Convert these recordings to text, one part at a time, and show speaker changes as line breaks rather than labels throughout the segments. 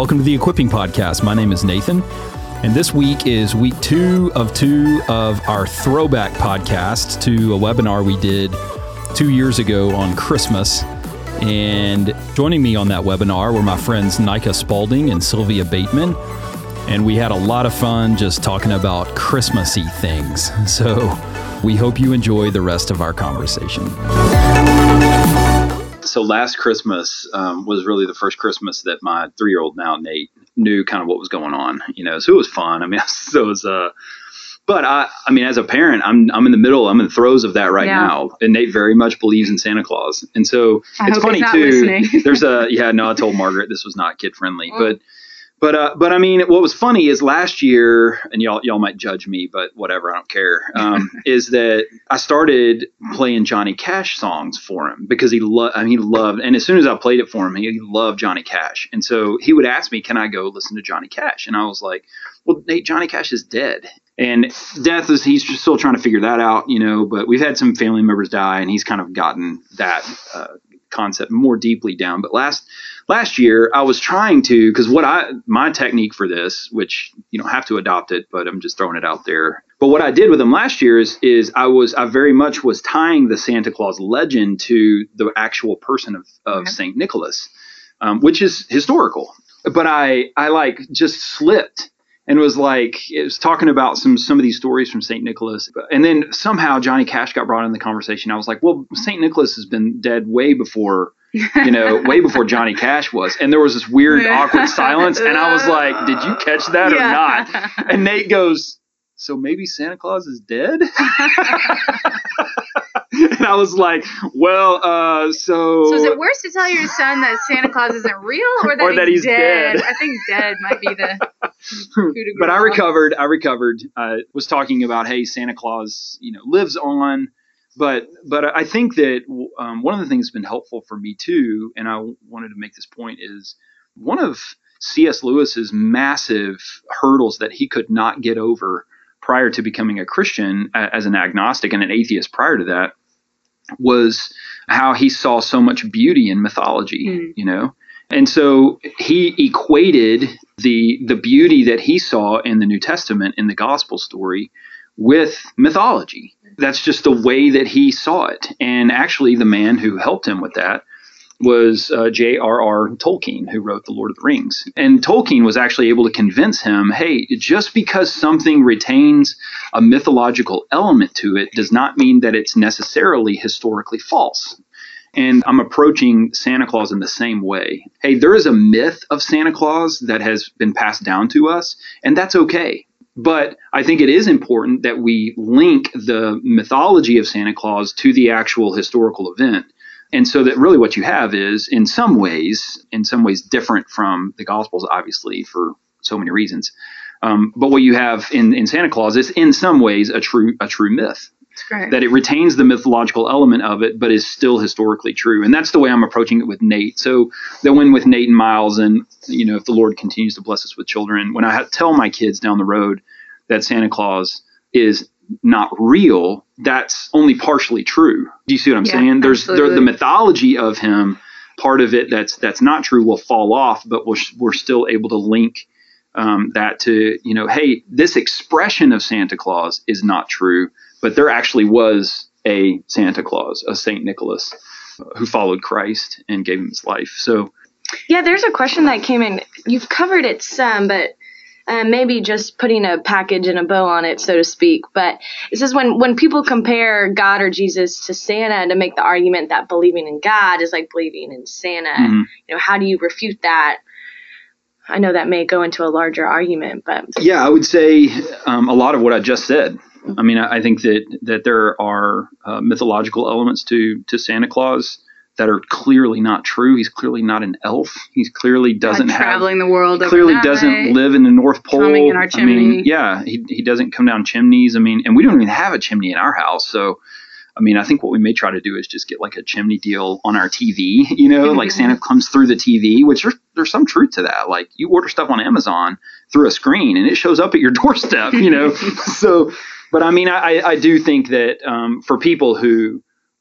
Welcome to the Equipping Podcast. My name is Nathan, and this week is week 2 of our throwback podcast to a webinar we did 2 years ago on Christmas. And joining me on that webinar were my friends Nika Spalding and Sylvia Bateman. And we had a lot of fun just talking about Christmassy things. So we hope you enjoy the rest of our conversation. So last Christmas was really the first Christmas that my 3-year-old now, Nate, knew kind of what was going on, so it was fun. I mean, so it was, but I mean, as a parent, I'm in the throes of that right now. And Nate very much believes in Santa Claus. And so it's funny too. I told Margaret this was not kid friendly, but I mean, what was funny is last year, and y'all might judge me, but whatever, I don't care, is that I started playing Johnny Cash songs for him because he loved, and as soon as I played it for him, he loved Johnny Cash. And so he would ask me, can I go listen to Johnny Cash? And I was like, well, Nate, Johnny Cash is dead. And he's just still trying to figure that out, but we've had some family members die, and he's kind of gotten that concept more deeply down. But last year I was trying to, because my technique for this, which you don't have to adopt it, but I'm just throwing it out there. But what I did with him last year is I very much was tying the Santa Claus legend to the actual person of St. Nicholas, which is historical. But I just slipped. And it was talking about some of these stories from St. Nicholas. And then somehow Johnny Cash got brought in the conversation. I was like, well, St. Nicholas has been dead way before, way before Johnny Cash was. And there was this weird, awkward silence. And I was like, did you catch that or not? And Nate goes, so maybe Santa Claus is dead? And I was like, well, So
is it worse to tell your son that Santa Claus isn't real or that he's dead? I think dead might be the coup de grace.
But I recovered. I was talking about, hey, Santa Claus, lives on. But I think that one of the things that's been helpful for me too, and I wanted to make this point, is one of C.S. Lewis's massive hurdles that he could not get over prior to becoming a Christian as an agnostic and an atheist prior to that, was how he saw so much beauty in mythology, And so he equated the beauty that he saw in the New Testament, in the gospel story, with mythology. That's just the way that he saw it. And actually the man who helped him with that was J.R.R. Tolkien, who wrote The Lord of the Rings. And Tolkien was actually able to convince him, hey, just because something retains a mythological element to it does not mean that it's necessarily historically false. And I'm approaching Santa Claus in the same way. Hey, there is a myth of Santa Claus that has been passed down to us, and that's okay. But I think it is important that we link the mythology of Santa Claus to the actual historical event. And so that really what you have is, in some ways different from the Gospels, obviously, for so many reasons. But what you have in Santa Claus is, in some ways, a true myth.
That's great.
That it retains the mythological element of it, but is still historically true. And that's the way I'm approaching it with Nate. So that when with Nate and Miles, and if the Lord continues to bless us with children, when I tell my kids down the road that Santa Claus is not real, that's only partially true. Do you see what I'm saying? There's the mythology of him, part of it that's not true will fall off, but we're still able to link that to, hey, this expression of Santa Claus is not true, but there actually was a Santa Claus, a Saint Nicholas, who followed Christ and gave him his life. So,
there's a question that came in. You've covered it some, but maybe just putting a package and a bow on it, so to speak. But it says when people compare God or Jesus to Santa to make the argument that believing in God is like believing in Santa, how do you refute that? I know that may go into a larger argument, but
I would say a lot of what I just said. I mean, I think that there are mythological elements to Santa Claus that are clearly not true. He's clearly not an elf. He clearly doesn't
traveling the world.
He clearly doesn't live in the North Pole.
Coming in our chimney.
He doesn't come down chimneys. And we don't even have a chimney in our house. So, I think what we may try to do is just get like a chimney deal on our TV, like Santa comes through the TV, which there's some truth to that. Like you order stuff on Amazon through a screen and it shows up at your doorstep, So, but I do think that for people who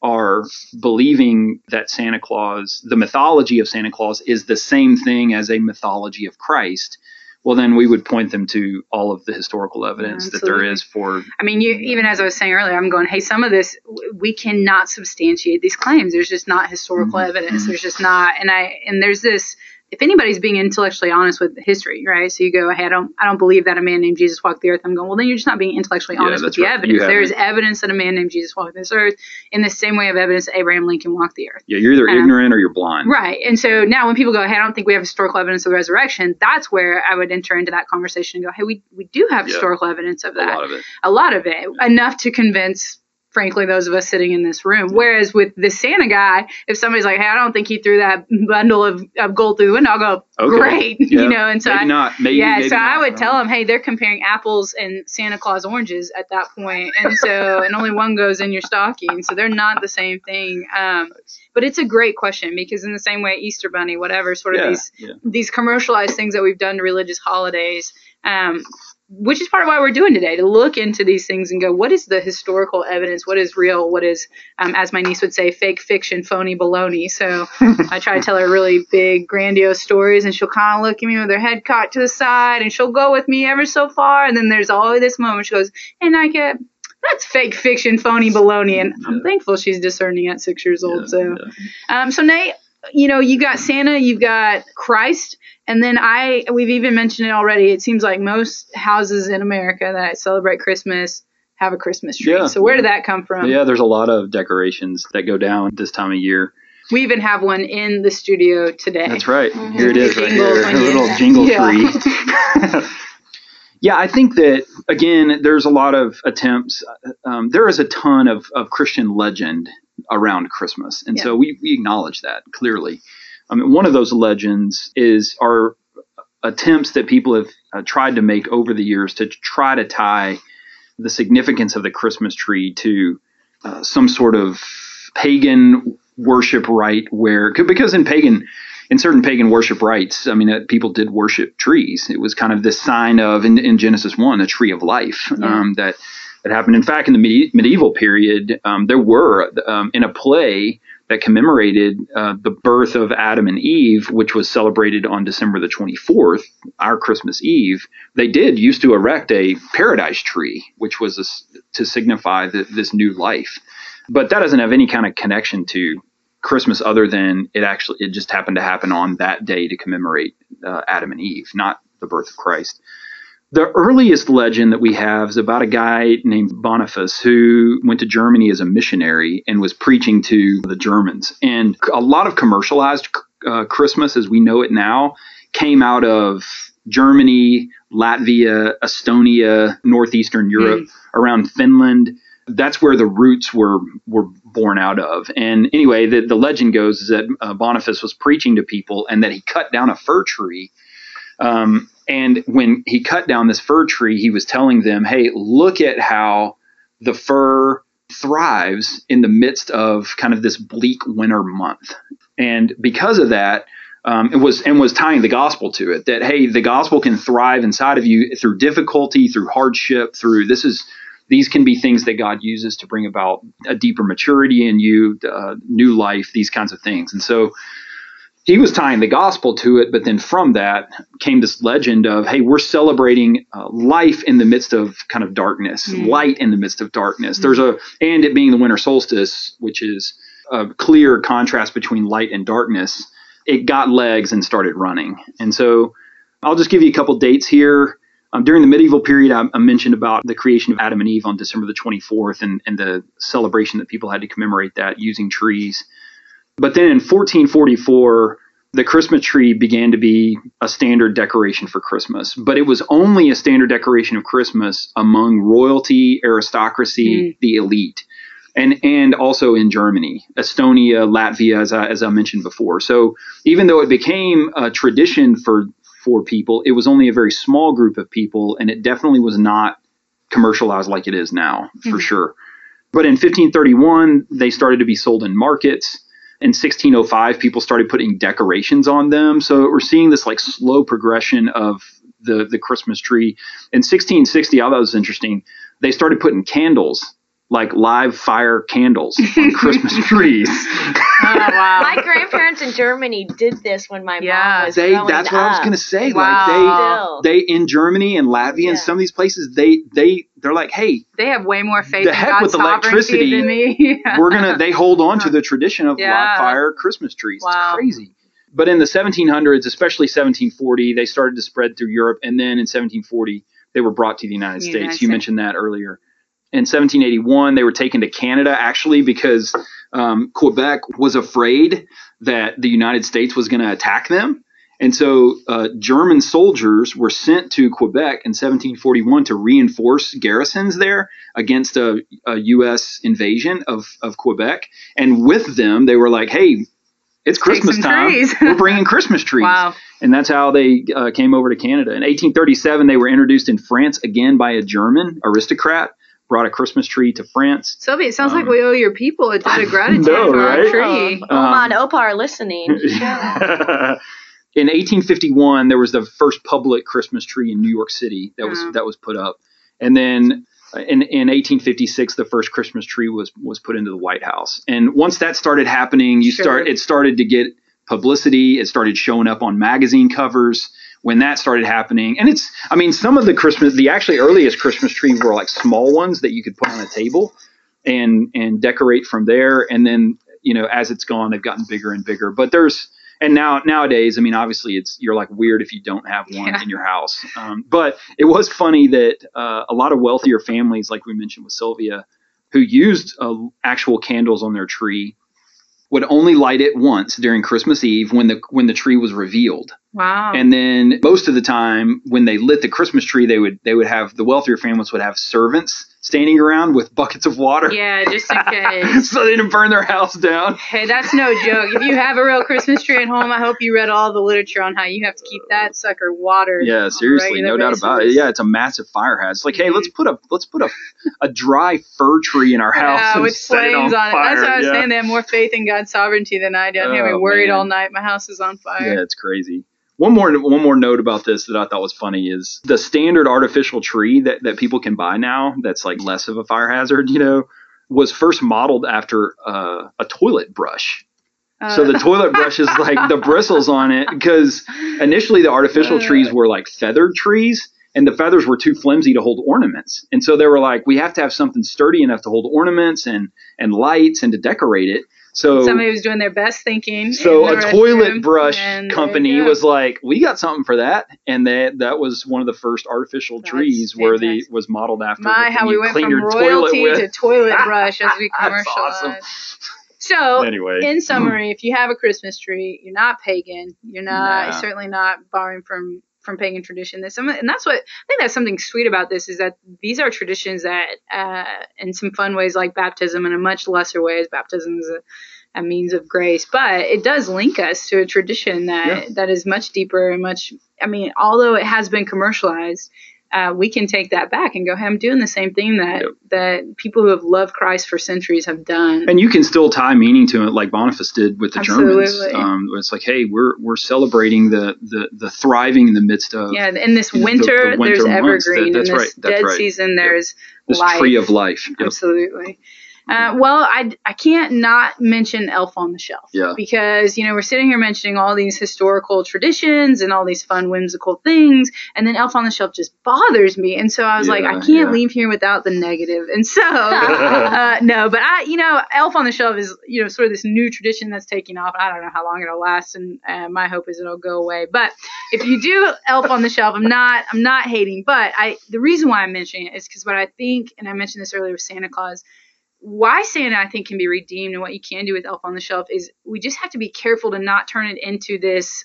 are believing that Santa Claus, the mythology of Santa Claus, is the same thing as a mythology of Christ, well, then we would point them to all of the historical evidence that there is for.
I mean, even as I was saying earlier, I'm going, hey, some of this, we cannot substantiate these claims. There's just not historical evidence. There's just not. And there's this, if anybody's being intellectually honest with history, right? So you go, hey, I don't believe that a man named Jesus walked the earth. I'm going, well, then you're just not being intellectually honest with the evidence. There is evidence that a man named Jesus walked this earth in the same way of evidence that Abraham Lincoln walked the earth.
Yeah, you're either ignorant or you're blind.
Right. And so now when people go, hey, I don't think we have historical evidence of the resurrection, that's where I would enter into that conversation and go, hey, we do have historical evidence of that. A lot of it. Enough to convince, frankly, those of us sitting in this room. Whereas with the Santa guy, if somebody's like, hey, I don't think he threw that bundle of gold through the window, I'll go, great.
Yeah.
And so
maybe
I would tell them, hey, they're comparing apples and Santa Claus oranges at that point. And so, and only one goes in your stocking. So they're not the same thing. But it's a great question, because in the same way, Easter Bunny, whatever, sort of these commercialized things that we've done to religious holidays, which is part of why we're doing today, to look into these things and go, what is the historical evidence? What is real? What is, as my niece would say, fake fiction, phony baloney? So I try to tell her really big, grandiose stories, and she'll kind of look at me with her head cocked to the side, and she'll go with me ever so far. And then there's always this moment she goes, hey, Nika, that's fake fiction, phony baloney. And I'm thankful she's discerning at 6 years old. So Nate, you got Santa, you've got Christ. And then we've even mentioned it already. It seems like most houses in America that celebrate Christmas have a Christmas tree. Yeah, so where did that come from?
Yeah, there's a lot of decorations that go down this time of year.
We even have one in the studio today.
That's right. Mm-hmm. Here it is right here. A little jingle tree. Yeah, I think that, again, there's a lot of attempts. There is a ton of Christian legend around Christmas. And so we acknowledge that clearly. I mean, one of those legends are attempts that people have tried to make over the years to try to tie the significance of the Christmas tree to some sort of pagan worship rite, because in certain pagan worship rites, I mean, people did worship trees. It was kind of this sign of, in Genesis 1, a tree of life that happened. In fact, in the medieval period, there were in a play that commemorated the birth of Adam and Eve, which was celebrated on December the 24th, our Christmas Eve. They used to erect a paradise tree, which was to signify this new life. But that doesn't have any kind of connection to Christmas other than it just happened to happen on that day to commemorate Adam and Eve, not the birth of Christ. The earliest legend that we have is about a guy named Boniface who went to Germany as a missionary and was preaching to the Germans. And a lot of commercialized Christmas as we know it now came out of Germany, Latvia, Estonia, northeastern Europe, around Finland. That's where the roots were born out of. And anyway, the legend goes is that Boniface was preaching to people and that he cut down a fir tree. And when he cut down this fir tree, he was telling them, hey, look at how the fir thrives in the midst of kind of this bleak winter month. And because of that, was tying the gospel to it, that, hey, the gospel can thrive inside of you through difficulty, through hardship, these can be things that God uses to bring about a deeper maturity in you, new life, these kinds of things. And so he was tying the gospel to it, but then from that came this legend of, hey, we're celebrating life in the midst of kind of darkness, light in the midst of darkness. And it being the winter solstice, which is a clear contrast between light and darkness, it got legs and started running. And so I'll just give you a couple dates here. During the medieval period, I mentioned about the creation of Adam and Eve on December the 24th and the celebration that people had to commemorate that using trees. But then in 1444, the Christmas tree began to be a standard decoration for Christmas. But it was only a standard decoration of Christmas among royalty, aristocracy, the elite, and also in Germany, Estonia, Latvia, as I mentioned before. So even though it became a tradition for people, it was only a very small group of people, and it definitely was not commercialized like it is now, for sure. But in 1531, they started to be sold in markets. In 1605, people started putting decorations on them. So we're seeing this like slow progression of the Christmas tree. In 1660, I thought it was interesting, they started putting candles like live fire candles on Christmas trees.
Oh, wow.
My grandparents in Germany did this when my mom was growing
That's what I was
up.
going to say.
Wow.
Like they in Germany and Latvia and some of these places, they're like, hey,
They have way more faith
the
in
heck
God's
with
sovereignty
electricity.
than me.
they hold on to the tradition of
Yeah.
live fire Christmas trees.
Wow.
It's crazy. But in the 1700s, especially 1740, they started to spread through Europe. And then in 1740, they were brought to the United States. You mentioned that earlier. In 1781, they were taken to Canada, actually, because Quebec was afraid that the United States was going to attack them. And so German soldiers were sent to Quebec in 1741 to reinforce garrisons there against a U.S. invasion of Quebec. And with them, they were like, hey, it's Christmas time. We're bringing Christmas trees.
Wow.
And that's how they came over to Canada. In 1837, they were introduced in France again by a German aristocrat. Brought a Christmas tree to France.
Sylvia, it sounds like we owe your people a debt of gratitude
know,
for our
right?
tree.
Oma and Opa are listening.
In 1851, there was the first public Christmas tree in New York City that was put up, and then in 1856, the first Christmas tree was put into the White House. And once that started happening, it started to get publicity. It started showing up on magazine covers. When that started happening, and some of the actually earliest Christmas trees were like small ones that you could put on a table and decorate from there. And then, as it's gone, they've gotten bigger and bigger. But nowadays, obviously you're like weird if you don't have one in your house. But it was funny that a lot of wealthier families, like we mentioned with Sylvia, who used actual candles on their tree, would only light it once during Christmas Eve when the tree was revealed.
Wow.
And then most of the time when they lit the Christmas tree, they would have, the wealthier families would have servants standing around with buckets of water.
Yeah, just in case.
So they didn't burn their house down.
Hey, that's no joke. If you have a real Christmas tree at home, I hope you read all the literature on how you have to keep that sucker watered.
Yeah, seriously, no doubt about it. Yeah, it's a massive fire hazard. It's like, hey, let's put a dry fir tree in our house and
with
set it on
flames on
fire.
it. That's what I was saying. They have more faith in God's sovereignty than I do. I'm having worried all night. My house is on fire.
Yeah, it's crazy. One more note about this that I thought was funny is the standard artificial tree that people can buy now that's like less of a fire hazard, was first modeled after a toilet brush. So the toilet brush is like the bristles on it, because initially the artificial trees were like feathered trees, and the feathers were too flimsy to hold ornaments. And so they were like, we have to have something sturdy enough to hold ornaments and lights and to decorate it. So
somebody was doing their best thinking.
So a toilet brush company was like, we got something for that. And that was one of the first artificial trees was modeled after.
How we went from royalty to toilet brush as we commercialized. Awesome. So anyway, in summary, if you have a Christmas tree, you're not pagan. You're not certainly not borrowing from pagan tradition. And that's what I think, that's something sweet about this, is that these are traditions that in some fun ways, like baptism, in a much lesser way, as baptism is a means of grace, but it does link us to a tradition that is much deeper and although it has been commercialized, we can take that back and go, hey, I'm doing the same thing that people who have loved Christ for centuries have done.
And you can still tie meaning to it, like Boniface did with the Germans. It's like, hey, we're celebrating the thriving in the midst of
in this winter, there's evergreen. In this dead season, there's
this
life.
Tree of life. Yep.
Absolutely. Well, I can't not mention Elf on the Shelf, because, we're sitting here mentioning all these historical traditions and all these fun, whimsical things, and then Elf on the Shelf just bothers me. And so I was like, I can't leave here without the negative. And so, no, but Elf on the Shelf is, sort of this new tradition that's taking off. I don't know how long it'll last, and my hope is it'll go away. But if you do Elf on the Shelf, I'm not hating, but the reason why I'm mentioning it is because what I think, and I mentioned this earlier with Santa Claus, why Santa, I think, can be redeemed, and what you can do with Elf on the Shelf is we just have to be careful to not turn it into this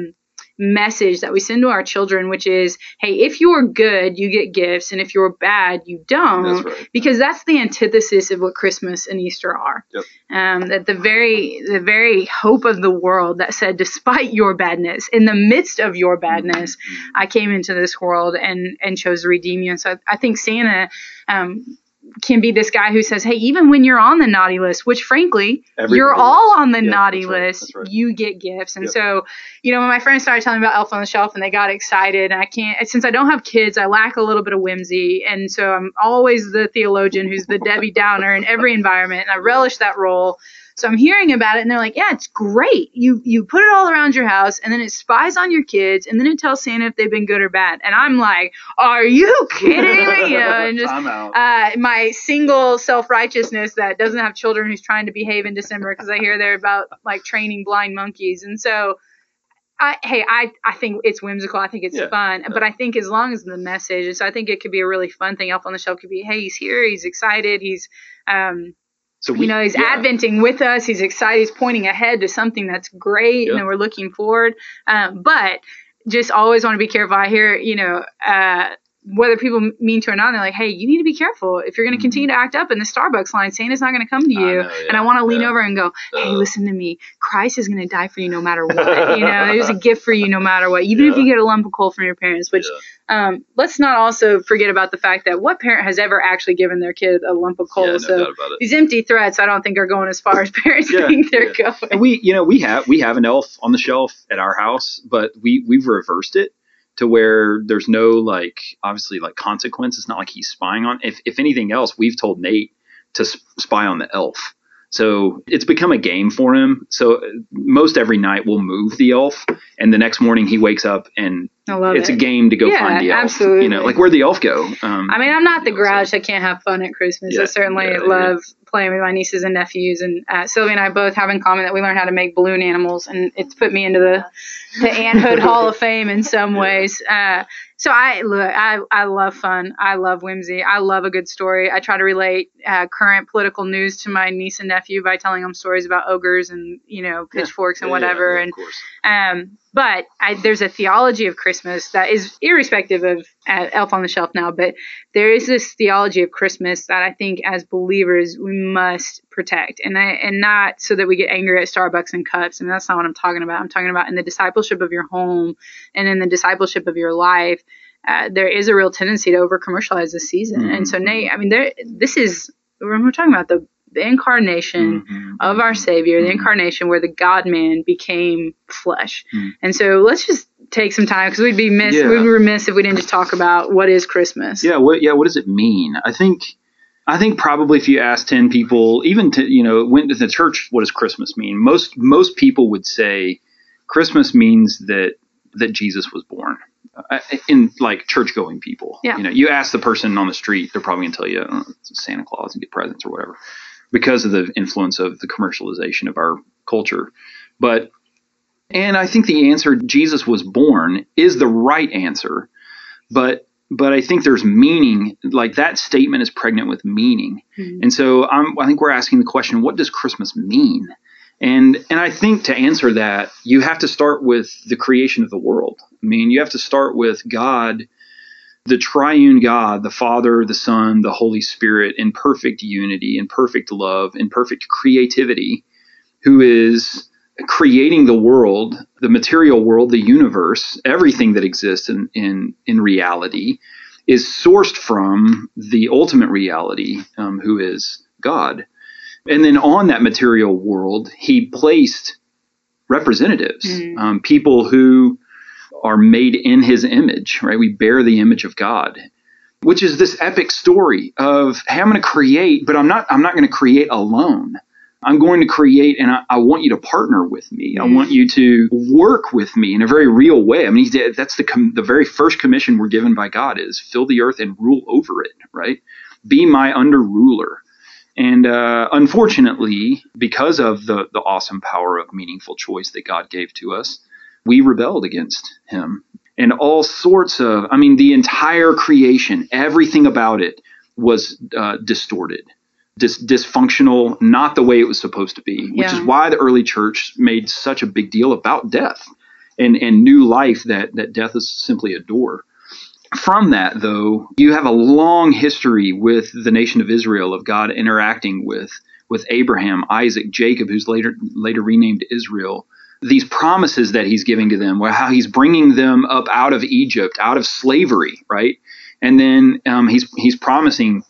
message that we send to our children, which is, hey, if you're good, you get gifts, and if you're bad, you don't.
That's right.
Because that's the antithesis of what Christmas and Easter are.
Yep.
That the very hope of the world that said, despite your badness, in the midst of your badness, I came into this world and chose to redeem you. And so I think Santa can be this guy who says, hey, even when you're on the naughty list, which frankly, you're all on the naughty list, you get gifts. And so, when my friends started telling me about Elf on the Shelf and they got excited, and since I don't have kids, I lack a little bit of whimsy. And so I'm always the theologian who's the Debbie Downer in every environment. And I relish that role. So I'm hearing about it and they're like, yeah, it's great. You put it all around your house and then it spies on your kids and then it tells Santa if they've been good or bad. And I'm like, are you kidding me? And just my single self-righteousness that doesn't have children who's trying to behave in December because I hear they're about like training blind monkeys. And so I think it's whimsical. I think it's fun. But I think as long as the message is, I think it could be a really fun thing. Elf on the Shelf could be, hey, he's here. He's excited. He's, so he's adventing with us. He's excited. He's pointing ahead to something that's great, and then we're looking forward. But just always want to be careful. I hear, whether people mean to or not, they're like, hey, you need to be careful. If you're going to continue to act up in the Starbucks line, Santa's not going to come to you. And I want to lean over and go, hey, listen to me. Christ is going to die for you no matter what. There's a gift for you no matter what, even if you get a lump of coal from your parents, which let's not also forget about the fact that what parent has ever actually given their kid a lump of coal? So these empty threats, I don't think are going as far as parents think they're going.
And we have an elf on the shelf at our house, but we've reversed it to where there's no obviously consequence. It's not like he's spying on. If anything else, we've told Nate to spy on the elf. So it's become a game for him. So most every night we'll move the elf, and the next morning he wakes up and it's a game to go find the elf.
Absolutely.
Where'd the elf go?
I'm not the grouch that can't have fun at Christmas. I certainly love playing with my nieces and nephews, and Sylvia and I both have in common that we learned how to make balloon animals, and it's put me into the Anthood Hall of Fame in some ways. So I love fun. I love whimsy. I love a good story. I try to relate current political news to my niece and nephew by telling them stories about ogres and pitchforks and whatever.
Of course.
But there's a theology of Christmas that is irrespective of Elf on the Shelf now. But there is this theology of Christmas that I think as believers we must protect, and not so that we get angry at Starbucks and cups. And that's not what I'm talking about. I'm talking about in the discipleship of your home and in the discipleship of your life. There is a real tendency to over commercialize this season. Mm-hmm. And so, Nate, this is when we're talking about the incarnation of our Savior, the incarnation where the God-man became flesh. And so let's just take some time because we'd be remiss if we didn't just talk about what is Christmas.
What does it mean? I think probably if you ask 10 people, even went to the church, what does Christmas mean? Most people would say Christmas means that Jesus was born. In church-going people, you ask the person on the street, they're probably gonna tell you it's Santa Claus and get presents or whatever, because of the influence of the commercialization of our culture. And I think the answer, Jesus was born, is the right answer, but I think there's meaning. That statement is pregnant with meaning, and so I think we're asking the question: what does Christmas mean? And I think to answer that, you have to start with the creation of the world. You have to start with God, the triune God, the Father, the Son, the Holy Spirit, in perfect unity, in perfect love, in perfect creativity, who is creating the world, the material world, the universe, everything that exists in reality is sourced from the ultimate reality, who is God. And then on that material world, he placed representatives, people who are made in his image, right? We bear the image of God, which is this epic story of, hey, I'm going to create, but I'm not going to create alone. I'm going to create, and I want you to partner with me. I want you to work with me in a very real way. That's the very first commission we're given by God is fill the earth and rule over it, right? Be my under ruler. And unfortunately, because of the awesome power of meaningful choice that God gave to us, we rebelled against him. And all sorts of, the entire creation, everything about it was distorted, dysfunctional, not the way it was supposed to be, which is why the early church made such a big deal about death and new life, that death is simply a door. From that, though, you have a long history with the nation of Israel of God interacting with Abraham, Isaac, Jacob, who's later renamed Israel. These promises that he's giving to them, how he's bringing them up out of Egypt, out of slavery, right? And then he's promising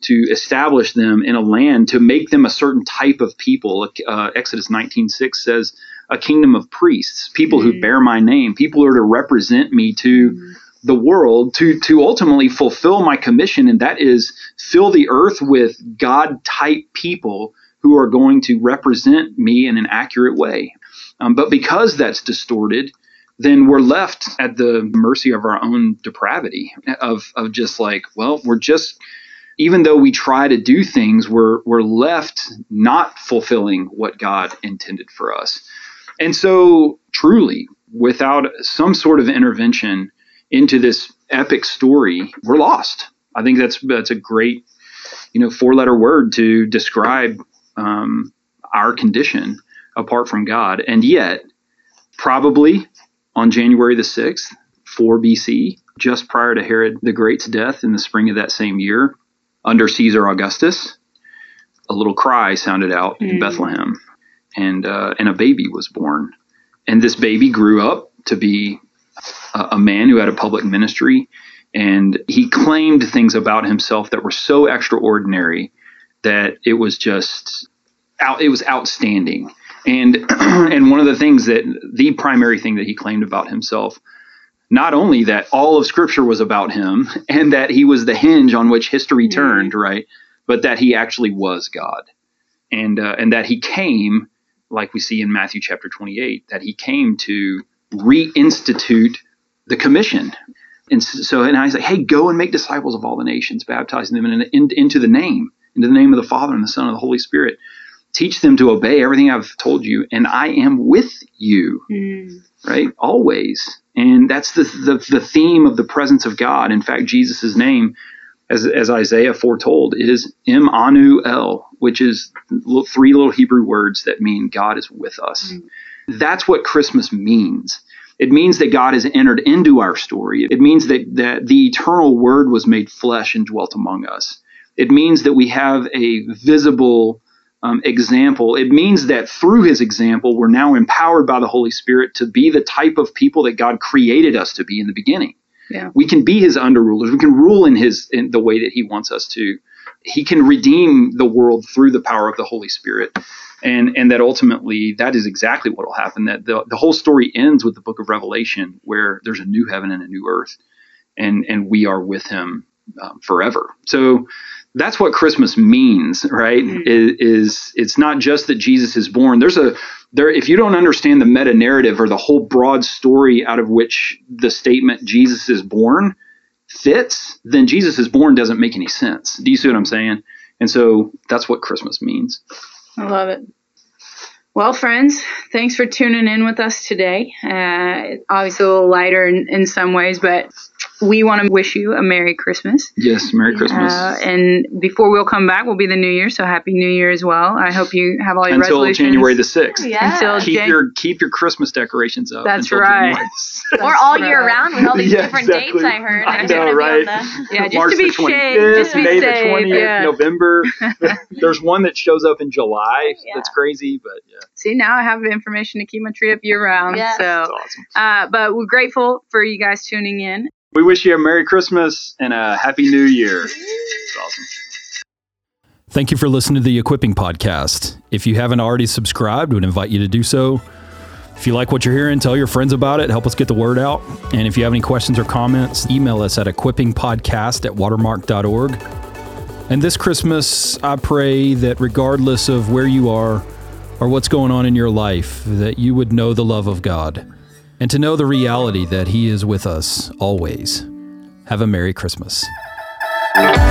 to establish them in a land, to make them a certain type of people. Exodus 19:6 says, a kingdom of priests, people who bear my name, people who are to represent me to the world, to ultimately fulfill my commission, and that is fill the earth with God-type people who are going to represent me in an accurate way. But because that's distorted, then we're left at the mercy of our own depravity, of just like, well, we're just, even though we try to do things, we're left not fulfilling what God intended for us. And so truly, without some sort of intervention into this epic story, we're lost. I think that's a great, 4-letter word to describe our condition apart from God. And yet, probably on January the 6th, 4 BC, just prior to Herod the Great's death in the spring of that same year, under Caesar Augustus, a little cry sounded out in Bethlehem, and a baby was born. And this baby grew up to be a man who had a public ministry, and he claimed things about himself that were so extraordinary that it was just it was outstanding. And one of the primary thing that he claimed about himself, not only that all of Scripture was about him and that he was the hinge on which history turned, right, but that he actually was God, and that he came, like we see in Matthew chapter 28, that he came to reinstitute the commission. And I was like, hey, go and make disciples of all the nations, baptizing them into the name of the Father and the Son and the Holy Spirit. Teach them to obey everything I've told you, and I am with you, right? Always. And that's the theme of the presence of God. In fact, Jesus' name, as Isaiah foretold, is Immanuel, which is 3 little Hebrew words that mean God is with us. That's what Christmas means. It means that God has entered into our story. It means that the eternal Word was made flesh and dwelt among us. It means that we have a visible example. It means that through his example, we're now empowered by the Holy Spirit to be the type of people that God created us to be in the beginning. Yeah. We can be his under-rulers. We can rule in the way that he wants us to. He can redeem the world through the power of the Holy Spirit. And that ultimately, that is exactly what will happen. That the whole story ends with the book of Revelation, where there's a new heaven and a new earth, and we are with him forever. So that's what Christmas means, right? It's not just that Jesus is born. If you don't understand the meta narrative or the whole broad story out of which the statement Jesus is born fits, then Jesus is born doesn't make any sense. Do you see what I'm saying? And so that's what Christmas means.
I love it. Well, friends, thanks for tuning in with us today. Obviously a little lighter in some ways, but we want to wish you a Merry Christmas.
Yes, Merry Christmas.
And before we'll come back, will be the New Year, so Happy New Year as well. I hope you have all your resolutions.
Until January the 6th.
Yeah.
Keep your Christmas decorations up.
That's right.
Or all year round with all these different dates I heard.
I know, right?
Just to be safe. Just to be
May
safe.
the 20th, November. There's one that shows up in July. That's crazy, but yeah.
See, now I have the information to keep my tree up year round.
Yes.
So,
that's awesome.
But we're grateful for you guys tuning in.
We wish you a Merry Christmas and a Happy New Year. It's awesome.
Thank you for listening to the Equipping Podcast. If you haven't already subscribed, we would invite you to do so. If you like what you're hearing, tell your friends about it. Help us get the word out. And if you have any questions or comments, email us at equippingpodcast@watermark.org. And this Christmas, I pray that regardless of where you are or what's going on in your life, that you would know the love of God and to know the reality that He is with us always. Have a Merry Christmas.